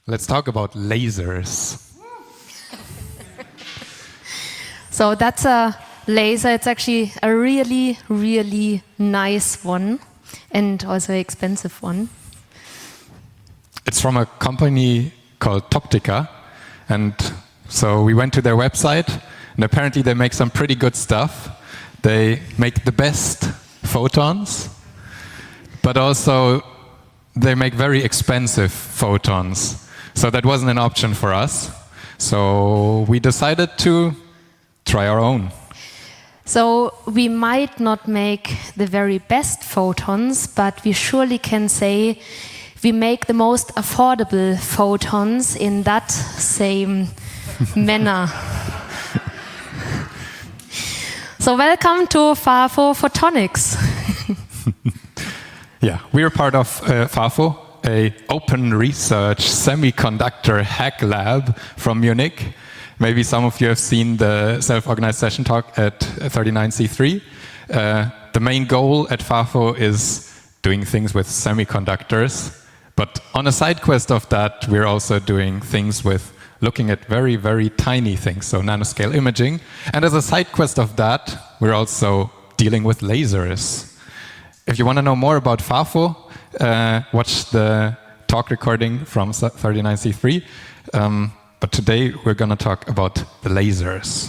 Let's talk about lasers. So that's a laser. It's actually a really, really nice one and also an expensive one. It's from a company called Toptica. And so we went to their website, and apparently they make some pretty good stuff. They make the best photons, but also they make very expensive photons. So that wasn't an option for us. So we decided to try our own. So we might not make the very best photons, but we surely can say we make the most affordable photons in that same manner. So welcome to FAFO Photonics. Yeah, we're part of FAFO, a open research semiconductor hack lab from Munich. Maybe some of you have seen the self-organized session talk at 39C3. The main goal at FAFO is doing things with semiconductors. But on a side quest of that, we're also doing things with looking at very, very tiny things, so nanoscale imaging. And as a side quest of that, we're also dealing with lasers. If you want to know more about FAFO, watch the talk recording from 39C3. But today we're going to talk about the lasers.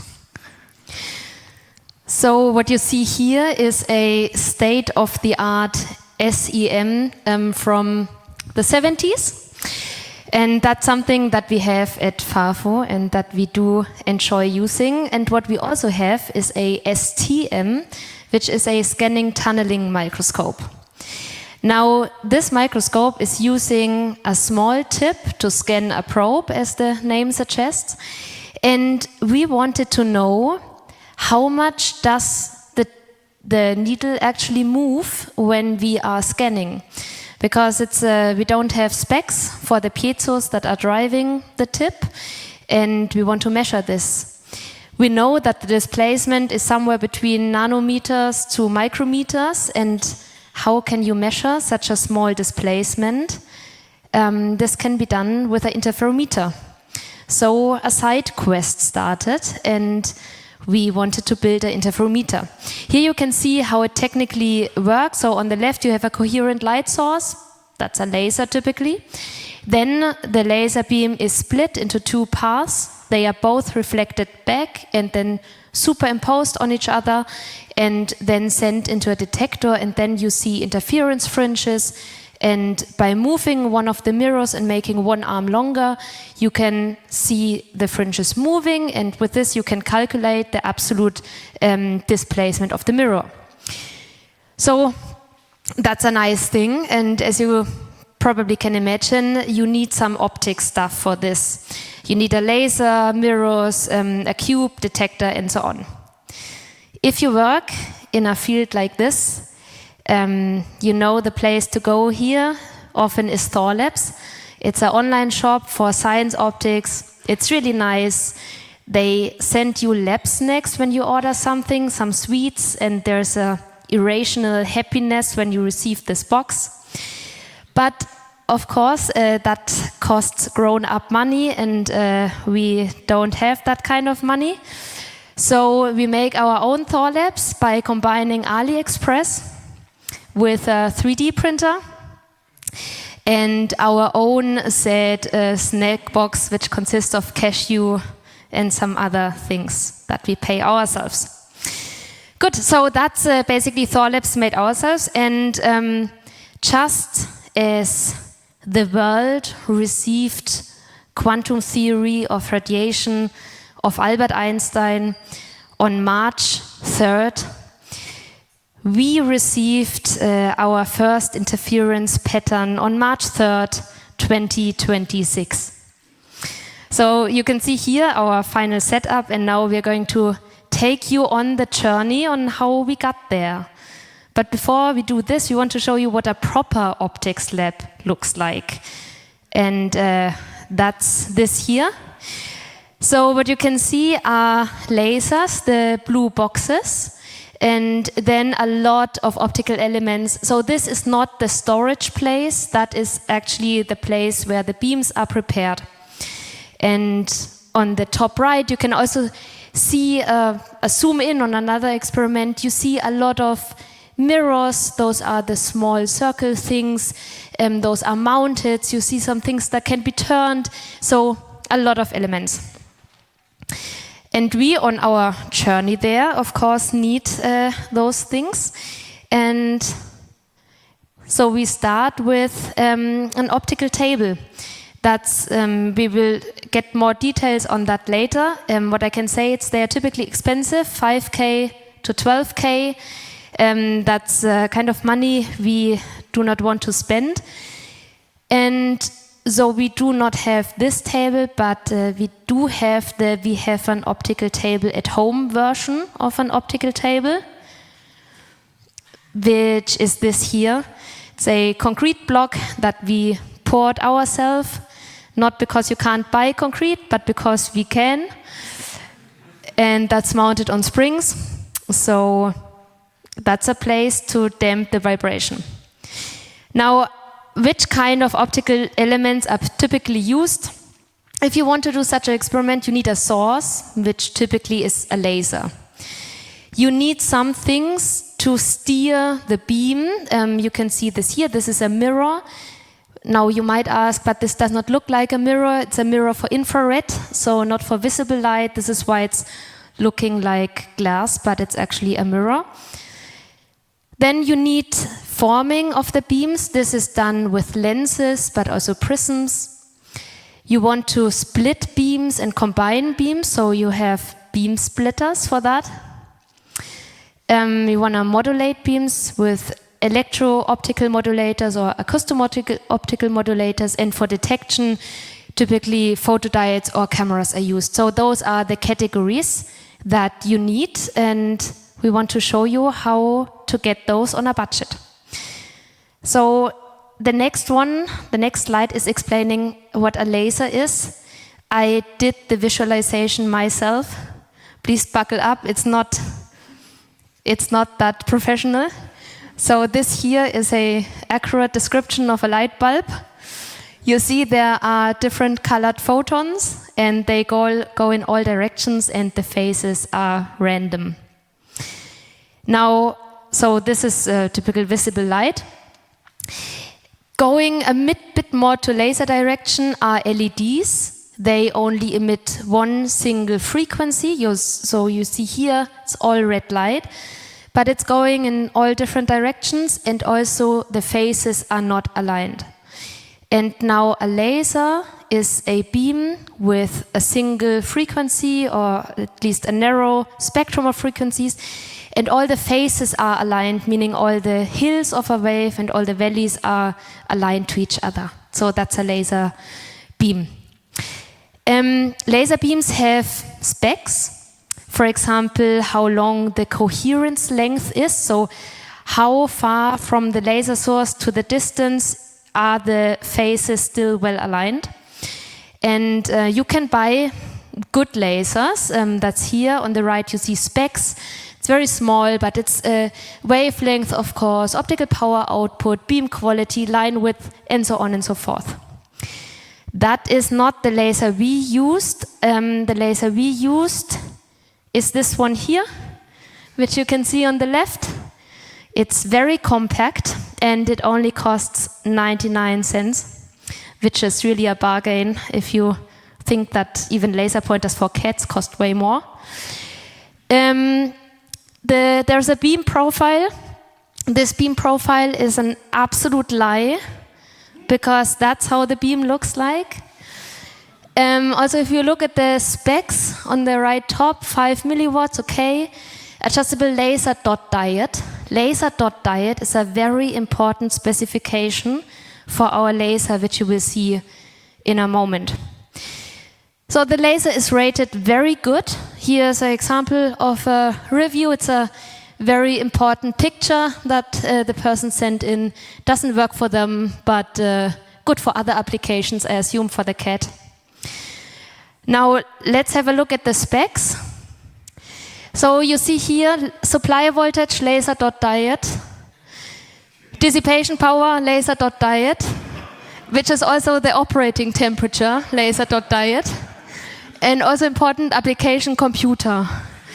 So what you see here is a state-of-the-art SEM from the 70s. And that's something that we have at FAFO and that we do enjoy using. And what we also have is a STM, which is a scanning tunneling microscope. Now, this microscope is using a small tip to scan a probe, as the name suggests. And we wanted to know how much does the needle actually move when we are scanning. Because we don't have specs for the piezos that are driving the tip, and we want to measure this. We know that the displacement is somewhere between nanometers to micrometers, and how can you measure such a small displacement? This can be done with an interferometer. So a side quest started, and we wanted to build an interferometer. Here you can see how it technically works. So on the left you have a coherent light source. That's a laser typically. Then the laser beam is split into two paths. They are both reflected back and then superimposed on each other and then sent into a detector, and then you see interference fringes. And by moving one of the mirrors and making one arm longer, you can see the fringes moving, and with this you can calculate the absolute displacement of the mirror. So that's a nice thing, and as you probably can imagine, you need some optics stuff for this. You need a laser, mirrors, a cube, detector, and so on. If you work in a field like this, you know the place to go here often is Thorlabs. It's an online shop for science optics. It's really nice. They send you lab snacks when you order something, some sweets, and there's a irrational happiness when you receive this box. But of course, that costs grown-up money, and we don't have that kind of money. So we make our own Thorlabs by combining AliExpress with a 3D printer and our own said snack box, which consists of cashew and some other things that we pay ourselves. Good, so that's basically Thorlabs made ourselves, and just as the world received quantum theory of radiation of Albert Einstein on March 3rd, we received our first interference pattern on March 3rd, 2026. So you can see here our final setup, and now we're going to take you on the journey on how we got there. But before we do this, we want to show you what a proper optics lab looks like. And that's this here. So what you can see are lasers, the blue boxes. and then a lot of optical elements. So this is not the storage place, that is actually the place where the beams are prepared. And on the top right, you can also see a zoom in on another experiment. You see a lot of mirrors. Those are the small circle things. Those are mounted. You see some things that can be turned. So a lot of elements. And we, on our journey there, of course, need those things. And so we start with an optical table. That's we will get more details on that later. What I can say, they are typically expensive, 5K to 12K. That's kind of money we do not want to spend. And so we do not have this table, but we do have we have an optical table at home version of an optical table, which is this here. It's a concrete block that we poured ourselves, not because you can't buy concrete, but because we can. And that's mounted on springs. So that's a place to damp the vibration. Now, which kind of optical elements are typically used? If you want to do such an experiment, you need a source, which typically is a laser. You need some things to steer the beam. You can see this here. This is a mirror. Now you might ask, but this does not look like a mirror. It's a mirror for infrared, so not for visible light. This is why it's looking like glass, but it's actually a mirror. Then you need forming of the beams. This is done with lenses, but also prisms. You want to split beams and combine beams, so you have beam splitters for that. You want to modulate beams with electro-optical modulators or acousto-optical modulators, and for detection, typically photodiodes or cameras are used. So those are the categories that you need, and we want to show you how to get those on a budget. So the next slide is explaining what a laser is. I did the visualization myself. Please buckle up, it's not that professional. So this here is an accurate description of a light bulb. You see there are different colored photons, and they go in all directions, and the phases are random. Now, so this is typical visible light. Going a bit more to laser direction are LEDs. They only emit one single frequency. So you see here, it's all red light. But it's going in all different directions, and also the phases are not aligned. And now a laser is a beam with a single frequency, or at least a narrow spectrum of frequencies, and all the phases are aligned, meaning all the hills of a wave and all the valleys are aligned to each other. So that's a laser beam. Laser beams have specs. For example, how long the coherence length is, so how far from the laser source to the distance are the phases still well aligned. And you can buy good lasers. That's here on the right, you see specs. It's very small, but it's wavelength, of course, optical power output, beam quality, line width, and so on and so forth. That is not the laser we used. The laser we used is this one here, which you can see on the left. It's very compact, and it only costs 99 cents, which is really a bargain if you think that even laser pointers for cats cost way more. There's a beam profile. This beam profile is an absolute lie, because that's how the beam looks like. Also, if you look at the specs on the right top, 5 milliwatts, okay. Adjustable laser dot diode. Laser dot diode is a very important specification for our laser, which you will see in a moment. So the laser is rated very good. Here's an example of a review. It's a very important picture that the person sent in. Doesn't work for them, but good for other applications, I assume, for the cat. Now, let's have a look at the specs. So you see here, supply voltage, laser dot diode. Dissipation power, laser dot diode, which is also the operating temperature, laser dot diode. And also important, application computer.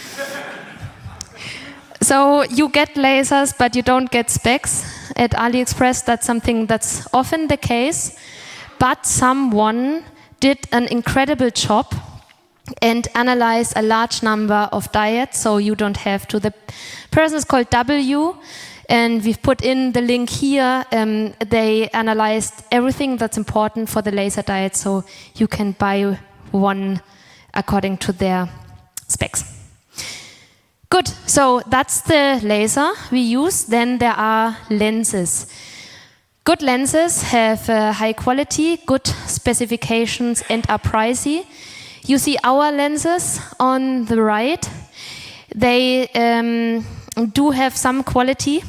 So you get lasers, but you don't get specs. At AliExpress, that's something that's often the case. But someone did an incredible job and analyzed a large number of diodes, so you don't have to. The person is called W, and we've put in the link here. They analyzed everything that's important for the laser diode, so you can buy one according to their specs. Good, so that's the laser we use. Then there are lenses. Good lenses have high quality, good specifications, and are pricey. You see our lenses on the right. They do have some quality.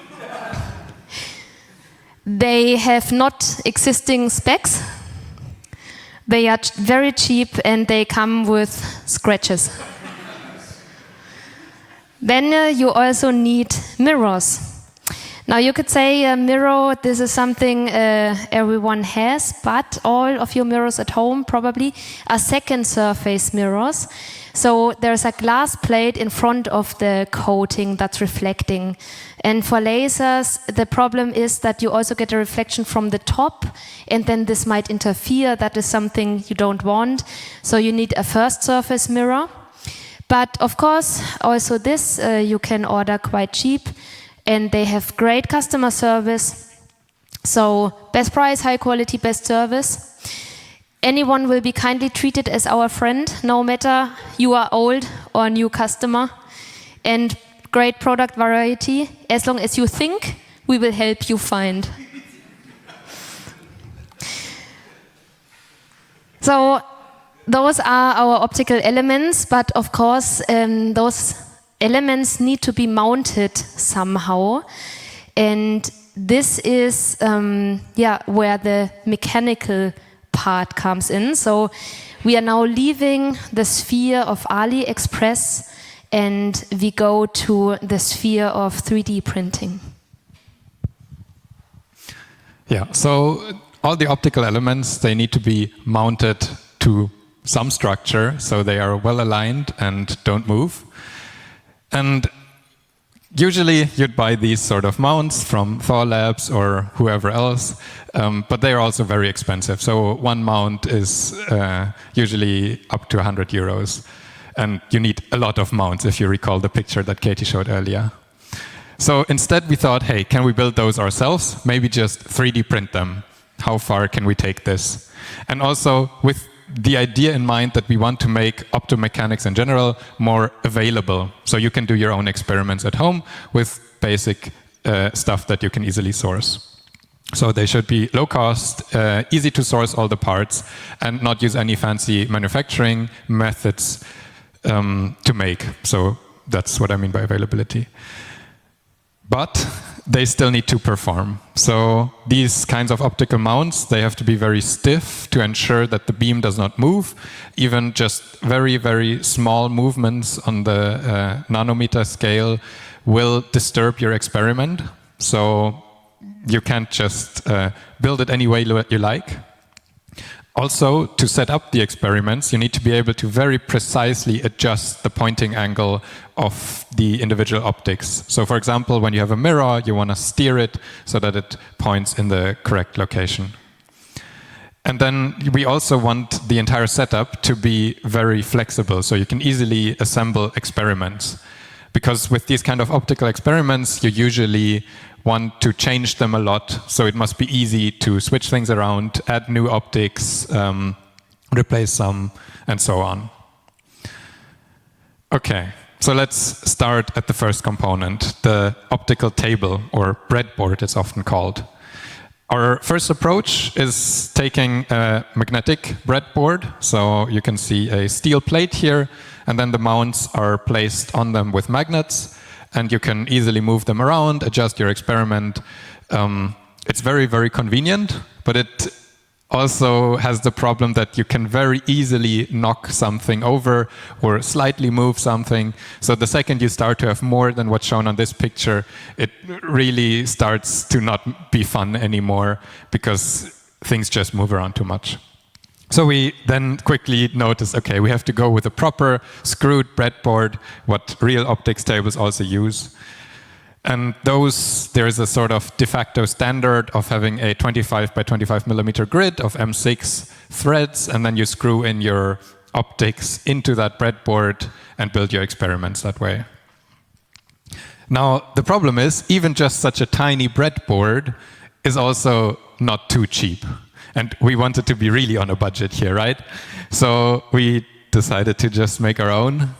They have not existing specs. They are very cheap and they come with scratches. Then you also need mirrors. Now you could say a mirror, this is something everyone has, but all of your mirrors at home probably are second surface mirrors. So there's a glass plate in front of the coating that's reflecting. And for lasers, the problem is that you also get a reflection from the top, and then this might interfere. That is something you don't want. So you need a first surface mirror. But of course, also this you can order quite cheap, and they have great customer service. So best price, high quality, best service. Anyone will be kindly treated as our friend, no matter you are old or a new customer. And great product variety. As long as you think, we will help you find. So those are our optical elements, but of course those elements need to be mounted somehow. And this is where the mechanical part comes in. So we are now leaving the sphere of AliExpress and we go to the sphere of 3D printing. Yeah, so all the optical elements, they need to be mounted to some structure so they are well aligned and don't move. And usually you'd buy these sort of mounts from Thorlabs or whoever else, but they are also very expensive. So one mount is usually up to 100 euros. And you need a lot of mounts, if you recall the picture that Katie showed earlier. So instead we thought, hey, can we build those ourselves? Maybe just 3D print them. How far can we take this? And also with the idea in mind that we want to make optomechanics in general more available. So you can do your own experiments at home with basic stuff that you can easily source. So they should be low cost, easy to source all the parts, and not use any fancy manufacturing methods to make. So that's what I mean by availability. But they still need to perform. So these kinds of optical mounts, they have to be very stiff to ensure that the beam does not move. Even just very, very small movements on the nanometer scale will disturb your experiment. So you can't just build it any way you like. Also, to set up the experiments, you need to be able to very precisely adjust the pointing angle of the individual optics. So for example, when you have a mirror, you want to steer it so that it points in the correct location. And then we also want the entire setup to be very flexible, so you can easily assemble experiments. Because with these kind of optical experiments, you usually want to change them a lot, so it must be easy to switch things around, add new optics, replace some, and so on. Okay, so let's start at the first component, the optical table, or breadboard it's often called. Our first approach is taking a magnetic breadboard, so you can see a steel plate here, and then the mounts are placed on them with magnets, and you can easily move them around, adjust your experiment. It's very, very convenient, but it also has the problem that you can very easily knock something over or slightly move something. So the second you start to have more than what's shown on this picture, it really starts to not be fun anymore because things just move around too much. So we then quickly notice, okay, we have to go with a proper screwed breadboard, what real optics tables also use. And there is a sort of de facto standard of having a 25 by 25 millimeter grid of M6 threads, and then you screw in your optics into that breadboard and build your experiments that way. Now, the problem is, even just such a tiny breadboard is also not too cheap. And we wanted to be really on a budget here, right? So we decided to just make our own.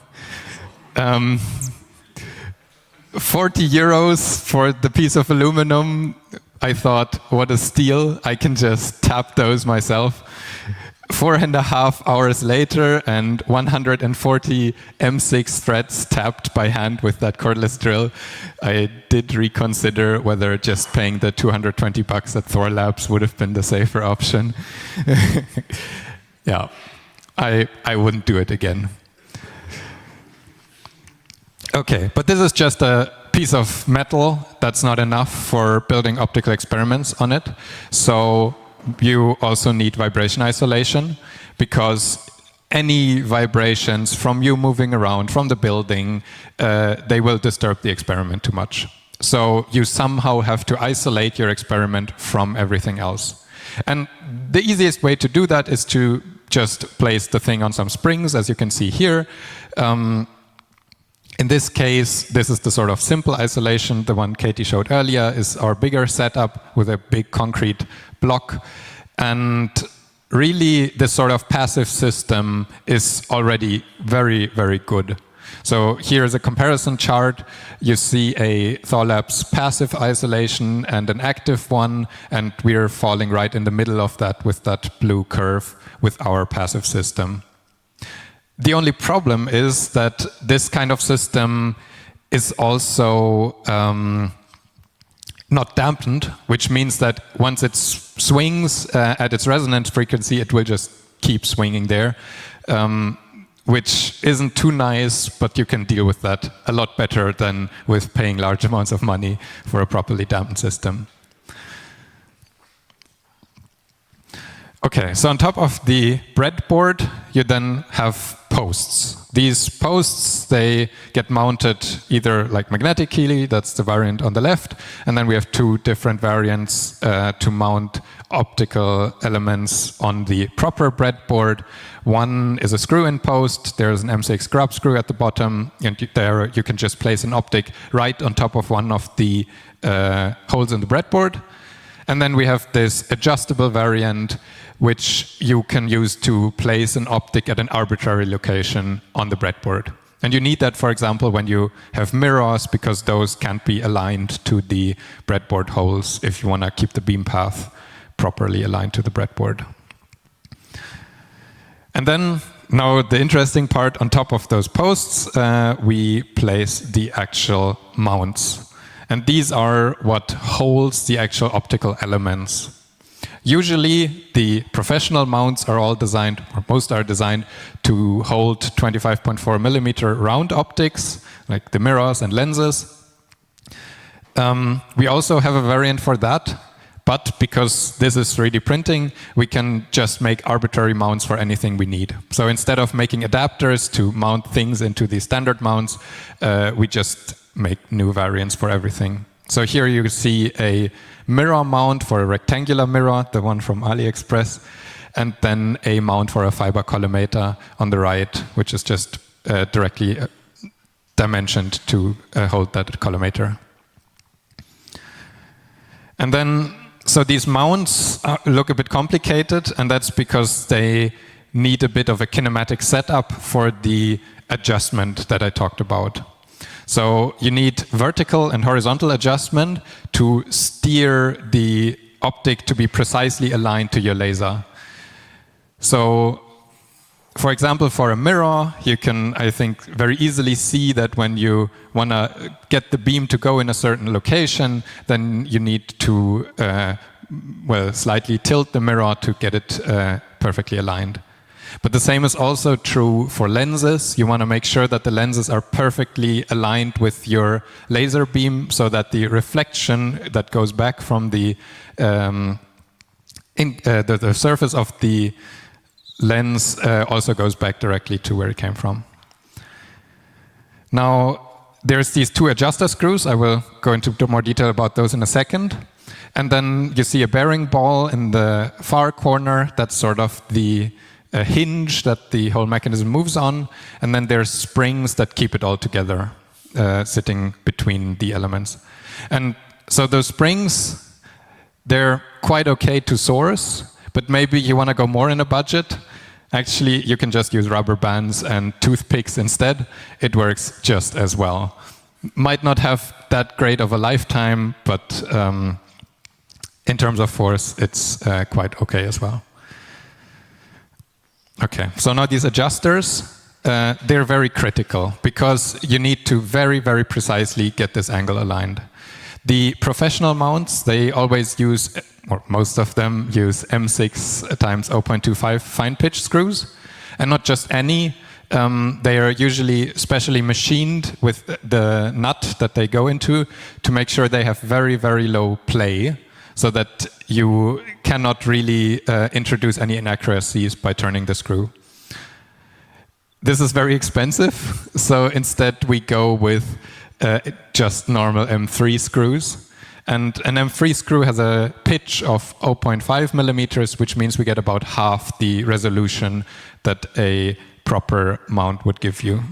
40 euros for the piece of aluminum. I thought, what a steal. I can just tap those myself. 4.5 hours later, and 140 M6 threads tapped by hand with that cordless drill, I did reconsider whether just paying the 220 bucks at Thor Labs would have been the safer option. Yeah, I wouldn't do it again. Okay, but this is just a piece of metal. That's not enough for building optical experiments on it. So you also need vibration isolation, because any vibrations from you moving around, from the building, they will disturb the experiment too much. So you somehow have to isolate your experiment from everything else. And the easiest way to do that is to just place the thing on some springs, as you can see here. In this case, this is the sort of simple isolation. The one Katie showed earlier is our bigger setup with a big concrete block. And really, this sort of passive system is already very, very good. So here's a comparison chart. You see a Thor Labs passive isolation and an active one, and we're falling right in the middle of that with that blue curve with our passive system. The only problem is that this kind of system is also not dampened, which means that once it swings at its resonance frequency, it will just keep swinging there, which isn't too nice, but you can deal with that a lot better than with paying large amounts of money for a properly dampened system. Okay, so on top of the breadboard, you then have posts. These posts, they get mounted either like magnetically, that's the variant on the left, and then we have two different variants to mount optical elements on the proper breadboard. One is a screw-in post. There's an M6 grub screw at the bottom, and there you can just place an optic right on top of one of the holes in the breadboard. And then we have this adjustable variant, which you can use to place an optic at an arbitrary location on the breadboard. And you need that, for example, when you have mirrors, because those can't be aligned to the breadboard holes if you want to keep the beam path properly aligned to the breadboard. And then, now the interesting part, on top of those posts, we place the actual mounts. And these are what holds the actual optical elements. Usually, the professional mounts are all designed, or most are designed, to hold 25.4 millimeter round optics, like the mirrors and lenses. We also have a variant for that, but because this is 3D printing, we can just make arbitrary mounts for anything we need. So instead of making adapters to mount things into the standard mounts, we just make new variants for everything. So here you see a mirror mount for a rectangular mirror, the one from AliExpress, and then a mount for a fiber collimator on the right, which is just directly dimensioned to hold that collimator. And then, so these mounts look a bit complicated, and that's because they need a bit of a kinematic setup for the adjustment that I talked about. So you need vertical and horizontal adjustment to steer the optic to be precisely aligned to your laser. So, for example, for a mirror, you can, I think, very easily see that when you want to get the beam to go in a certain location, then you need to well, slightly tilt the mirror to get it perfectly aligned. But the same is also true for lenses. You want to make sure that the lenses are perfectly aligned with your laser beam so that the reflection that goes back from the surface of the lens also goes back directly to where it came from. Now, there's these two adjuster screws. I will go into more detail about those in a second. And then you see a bearing ball in the far corner. That's sort of the hinge that the whole mechanism moves on. And then there's springs that keep it all together, sitting between the elements. And so those springs, they're quite okay to source, but maybe you want to go more in a budget. Actually, you can just use rubber bands and toothpicks instead. It works just as well. Might not have that great of a lifetime, but in terms of force, it's quite okay as well. Okay, so now these adjusters, they're very critical because you need to very, very precisely get this angle aligned. The professional mounts, they always use, or most of them use M6 times 0.25 fine pitch screws, and not just any. They are usually specially machined with the nut that they go into to make sure they have very, very low play, so that you cannot really introduce any inaccuracies by turning the screw. This is very expensive, so instead we go with just normal M3 screws. And an M3 screw has a pitch of 0.5 millimeters, which means we get about half the resolution that a proper mount would give you.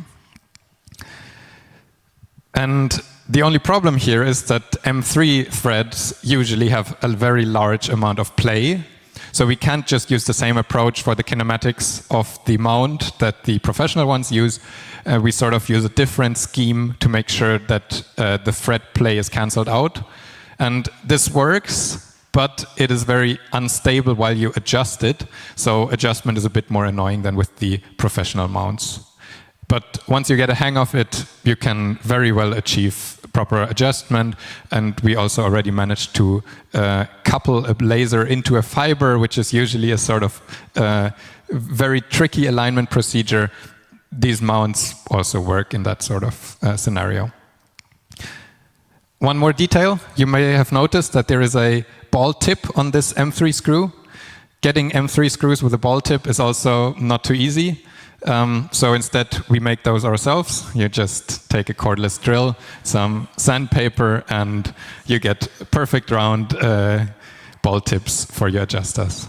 And the only problem here is that M3 threads usually have a very large amount of play. So we can't just use the same approach for the kinematics of the mount that the professional ones use. We sort of use a different scheme to make sure that the thread play is cancelled out. And this works, but it is very unstable while you adjust it. So adjustment is a bit more annoying than with the professional mounts. But once you get a hang of it, you can very well achieve proper adjustment. And we also already managed to couple a laser into a fiber, which is usually a sort of very tricky alignment procedure. These mounts also work in that sort of scenario. One more detail, you may have noticed that there is a ball tip on this M3 screw. Getting M3 screws with a ball tip is also not too easy. So instead, we make those ourselves. You just take a cordless drill, some sandpaper, and you get perfect round ball tips for your adjusters.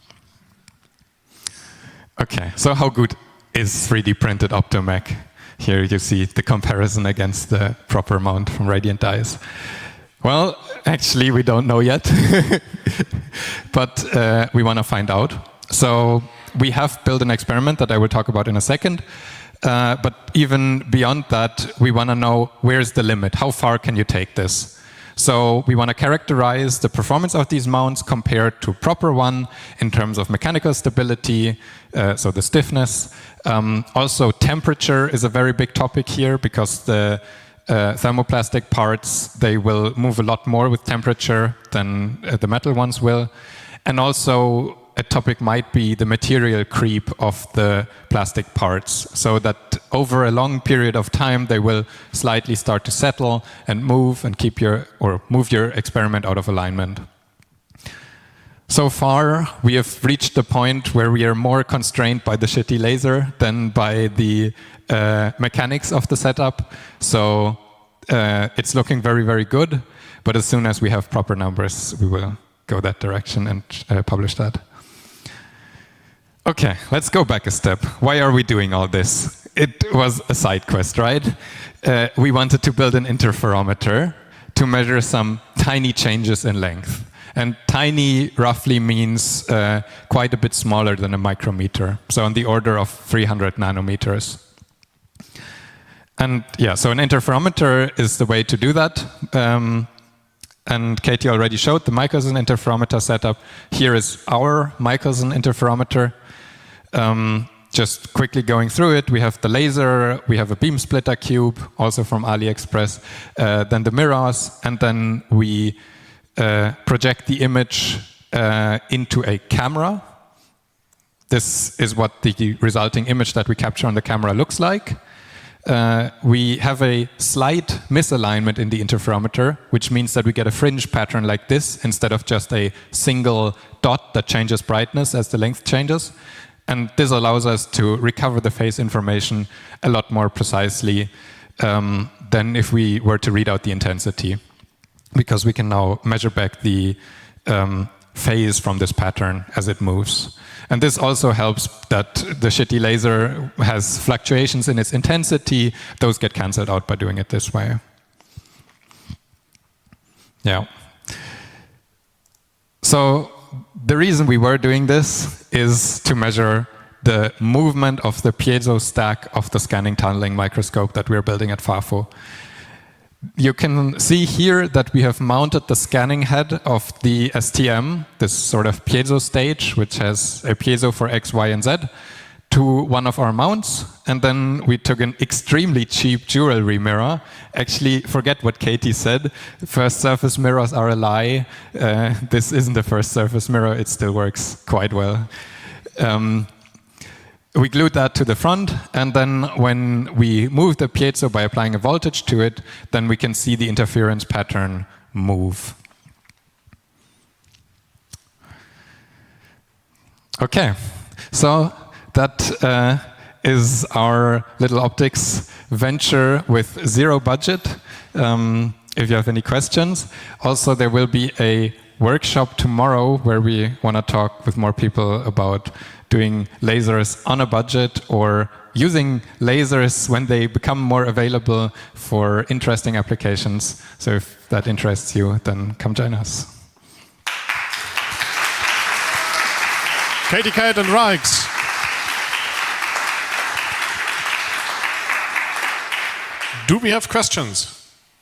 Okay, so how good is 3D printed Optomec? Here you see the comparison against the proper mount from Radiant Dies. Well, actually, we don't know yet, but we want to find out. So we have built an experiment that I will talk about in a second. But even beyond that, we want to know where's the limit? How far can you take this? So we want to characterize the performance of these mounts compared to proper one in terms of mechanical stability, so the stiffness. Also, temperature is a very big topic here because the thermoplastic parts, they will move a lot more with temperature than the metal ones will. And also, a topic might be the material creep of the plastic parts, so that over a long period of time they will slightly start to settle and move and move your experiment out of alignment. So far, we have reached the point where we are more constrained by the shitty laser than by the mechanics of the setup. So it's looking very, very good. But as soon as we have proper numbers, we will go that direction and publish that. Okay, let's go back a step. Why are we doing all this? It was a side quest, right? We wanted to build an interferometer to measure some tiny changes in length. And tiny roughly means quite a bit smaller than a micrometer, so on the order of 300 nanometers. And yeah, so an interferometer is the way to do that. And Katie already showed the Michelson interferometer setup. Here is our Michelson interferometer. Just quickly going through it, we have the laser, we have a beam splitter cube, also from AliExpress, then the mirrors, and then we project the image into a camera. This is what the resulting image that we capture on the camera looks like. We have a slight misalignment in the interferometer, which means that we get a fringe pattern like this instead of just a single dot that changes brightness as the length changes. And this allows us to recover the phase information a lot more precisely than if we were to read out the intensity, because we can now measure back the phase from this pattern as it moves. And this also helps that the shitty laser has fluctuations in its intensity. Those get cancelled out by doing it this way. Yeah. So the reason we were doing this is to measure the movement of the piezo stack of the scanning tunneling microscope that we're building at FAFO. You can see here that we have mounted the scanning head of the STM, this sort of piezo stage, which has a piezo for X, Y, and Z, to one of our mounts. And then we took an extremely cheap jewelry mirror. Actually, forget what Katie said. First surface mirrors are a lie. This isn't the first surface mirror. It still works quite well. We glued that to the front, and then when we move the piezo by applying a voltage to it, then we can see the interference pattern move. Okay, so that is our little optics venture with zero budget. If you have any questions. Also, there will be a workshop tomorrow where we want to talk with more people about doing lasers on a budget or using lasers when they become more available for interesting applications. So if that interests you, then come join us. Katie Kate and Rijks. Do we have questions?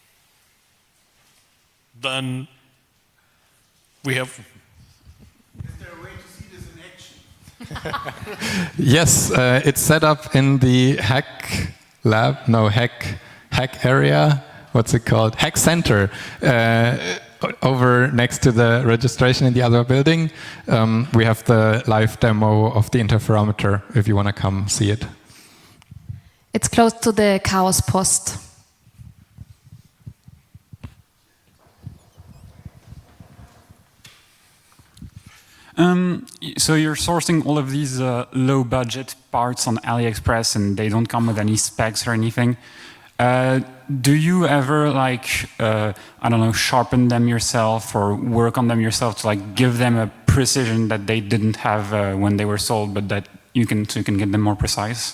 Then we have... Is there a way to see this in action? Yes, it's set up in the hack lab, no, hack area, what's it called? Hack center, over next to the registration in the other building. We have the live demo of the interferometer if you want to come see it. It's close to the Chaos Post. So you're sourcing all of these low-budget parts on AliExpress, and they don't come with any specs or anything. Do you ever, like, I don't know, sharpen them yourself or work on them yourself to, like, give them a precision that they didn't have when they were sold, but that you can get them more precise?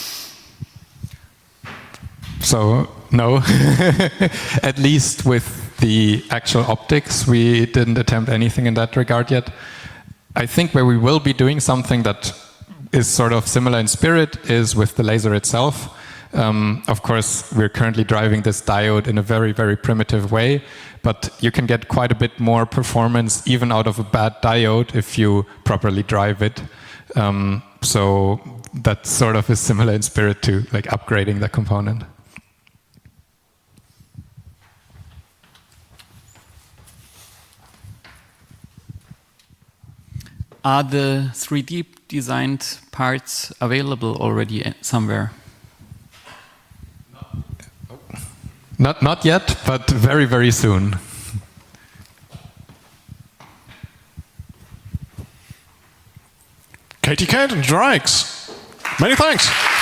So, no. At least with the actual optics, we didn't attempt anything in that regard yet. I think where we will be doing something that is sort of similar in spirit is with the laser itself. Of course, we're currently driving this diode in a very, very primitive way, but you can get quite a bit more performance even out of a bad diode if you properly drive it. So that sort of is similar in spirit to like upgrading the component. Are the 3D designed parts available already somewhere? Not yet, but very, very soon. Katie Kate and Rijks. Many thanks.